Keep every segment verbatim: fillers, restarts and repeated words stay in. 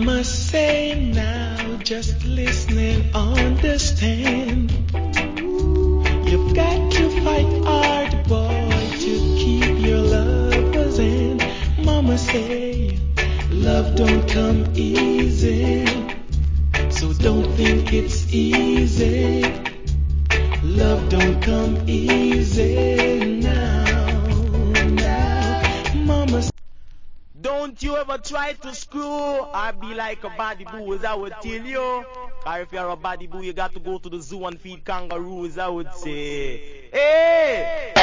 Mama say now, just listen and understand. You've got to fight hard, boy, to keep your lovers in. Mama say love don't come easy, so don't think it's easy. Love don't come easy now, now. Mama, don't you ever try to screw or be like a body boo, as I would tell you. Or if you're a body boo, you got to go to the zoo and feed kangaroos, I would say. Hey!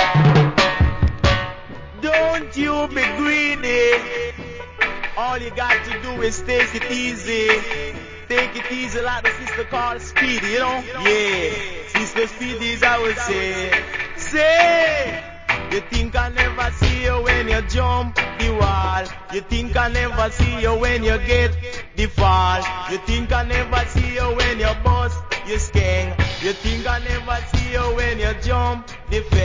Don't you be greedy. All you got to do is take it easy. Take it easy like the sister called Speedy, you know? Yeah. Sister Speedy is, I would say. Say! You think I never see you when you jump the wall. You think I never see you when you get the fall. You think I never see you when you bust your skank. You think I never see you when you jump the